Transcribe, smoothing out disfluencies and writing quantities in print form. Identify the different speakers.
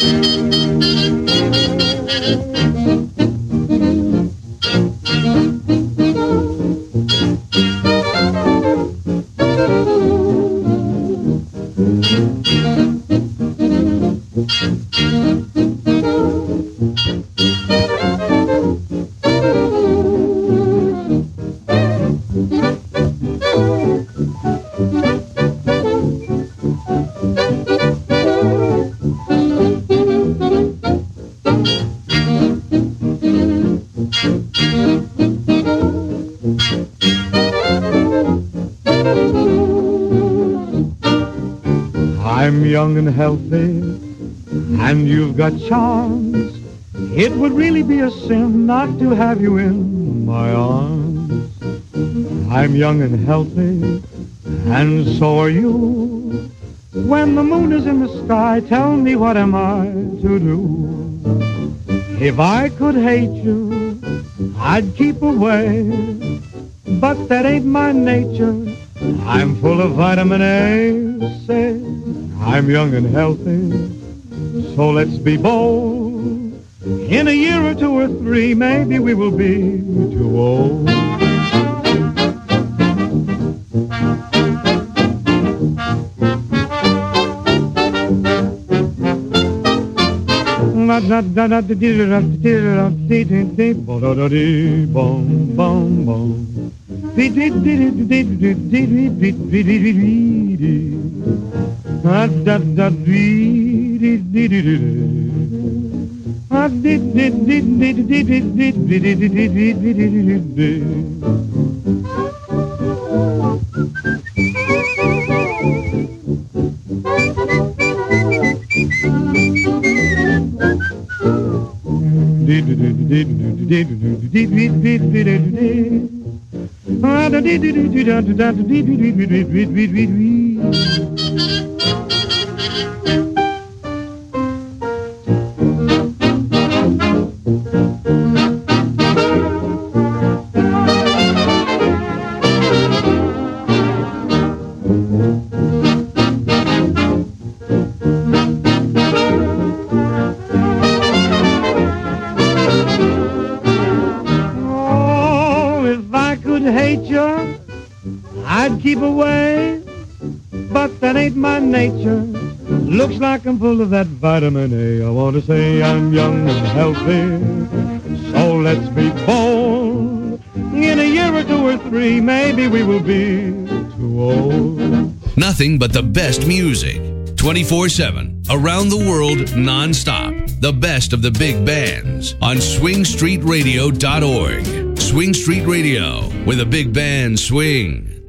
Speaker 1: I'm young and healthy, and you've got charms. It would really be a sin not to have you in my arms. I'm young and healthy, and so are you. When the moon is in the sky, tell me what am I to do? If I could hate you, I'd keep away, but that ain't my nature. I'm full of vitamin A. Say, I'm young and healthy, so let's be bold. In a year or two or three, maybe we will be too old. Hate you, I'd keep away, but that ain't my nature. Looks like I'm full of that vitamin A. I want to say I'm young and healthy, so let's be bold. In a year or two or three, maybe we will be too old.
Speaker 2: Nothing but the best music, 24/7, around the world, non-stop. The best of the big bands on swingstreetradio.org. Swing Street Radio, where the big band swing.